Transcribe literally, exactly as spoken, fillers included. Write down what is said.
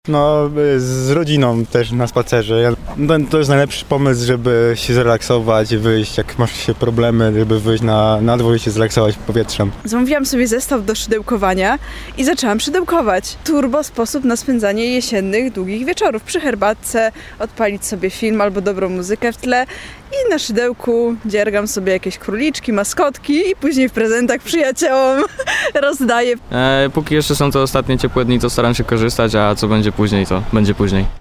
No, z rodziną też na spacerze. No, to jest najlepszy pomysł, żeby się zrelaksować, wyjść, jak masz się problemy, żeby wyjść na, na dwór i się zrelaksować powietrzem. Zamówiłam sobie zestaw do szydełkowania i zaczęłam szydełkować. Turbo sposób na spędzanie jesiennych, długich wieczorów. Przy herbatce odpalić sobie film albo dobrą muzykę w tle i na szydełku dziergam sobie jakieś króliczki, maskotki i później w prezentach przyjaciołom rozdaję. E, póki jeszcze są to ostatnie ciepłe dni, to staram się korzystać, a co będzie później, to będzie później.